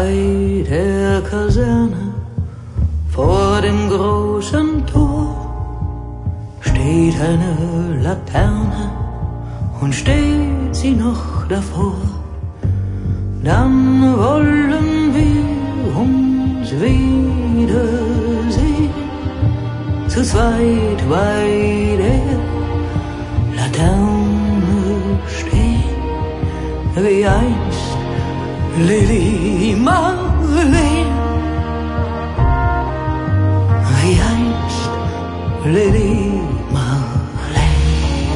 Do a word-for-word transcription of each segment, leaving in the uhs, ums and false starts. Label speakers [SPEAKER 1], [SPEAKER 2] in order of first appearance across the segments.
[SPEAKER 1] Bei der Kaserne vor dem großen Tor steht eine Laterne und steht sie noch davor. Dann wollen wir uns wiedersehen, zu zweit bei der Laterne stehen, wie einst Lili Marleen, wie einst Lili Marleen.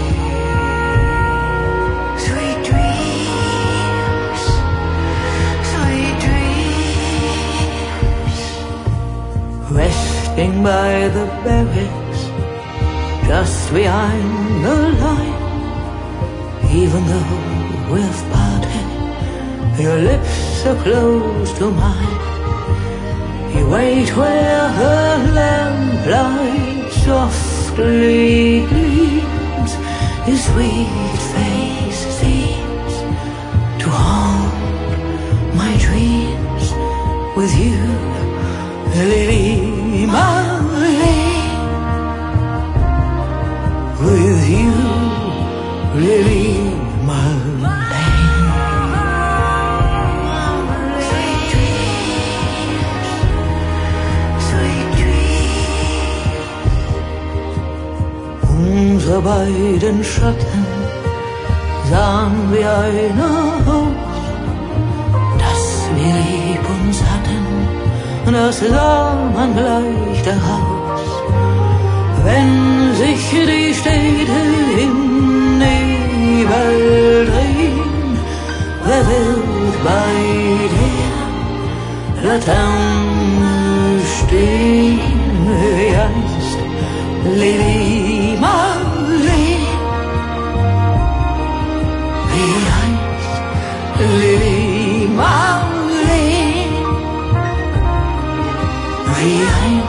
[SPEAKER 1] Sweet dreams, sweet dreams. Resting by the barracks, just behind the line, even though we've parted, your lips are close to mine. You wait where the lamplight softly gleams. His sweet face seems to haunt my dreams. With you, Lili Marleen. With you, Lili Marleen. Unser beiden Schatten sahen wie einer aus, dass wir lieb uns hatten, das sah man gleich daraus. Wenn sich die Städte im Nebel drehen, wer wird bei der Laterne stehen, wie einst Lili Marleen, wie einst Lili Marleen, wie einst